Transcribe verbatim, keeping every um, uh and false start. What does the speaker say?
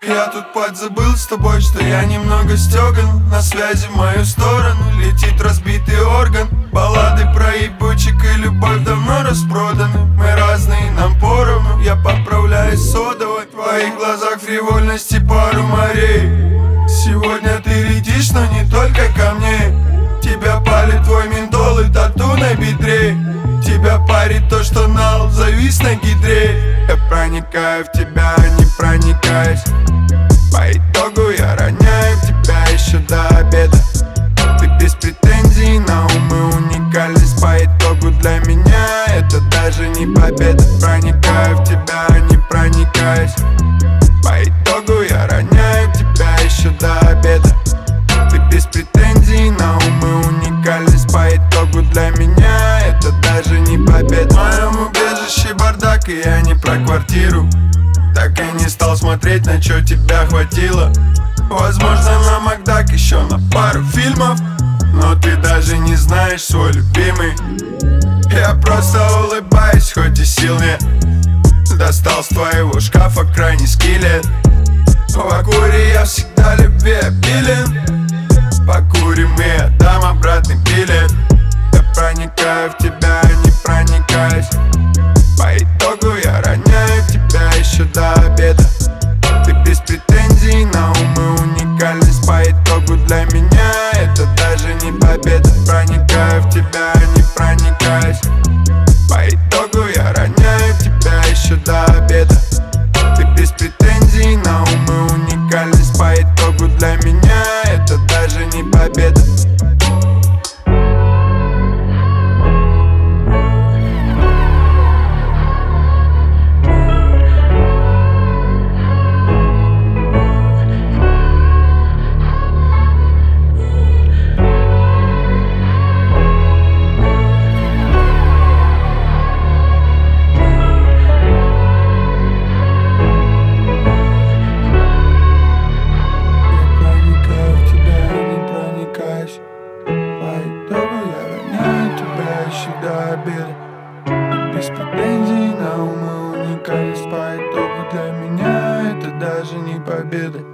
Я тут подзабыл с тобой, что я немного стёган. На связи в мою сторону летит разбитый орган. Баллады про ебучек и любовь давно распроданы. Мы разные, нам поровну, я поправляюсь содовой. В твоих глазах фривольности пару морей. Сегодня ты летишь, но не только ко мне. Тебя палит твой ментол и тату на бедре. Тебя парит то, что нал завис на гидре. Я проникаю в тебя, не проникаюсь. По итогу я роняю тебя еще до обеда. Ты без претензий на ум и уникальность. По итогу для меня это даже не победа. Проникаю в тебя, не проникаюсь. По итогу я роняю тебя еще до обеда. Ты без претензий на ум и уникальность. По итогу для меня это даже не победа. В моем убежище бардак, и я не про квартиру. Так и не стал смотреть, на чё тебя хватило. Возможно, на Макдак еще на пару фильмов. Но ты даже не знаешь свой любимый. Я просто улыбаюсь, хоть и сил нет. Достал с твоего шкафа крайний скелет. В Акуре я всегда любви обилен. Покурим и отдам обратный билет. Я проникаю в тебя, не проникаюсь. По итогу я роняю тебя еще до обеда. Ты без претензий на ум и уникальность. По итогу для меня это даже не победа. Проникаю в тебя, не проникаюсь. По итогу я роняю тебя еще до обеда. Ты без претензий на ум и уникальность. По итогу для меня это даже не победа. До обеда. Ты без претензий на ум и уникальность. По итогу для меня это даже не победа.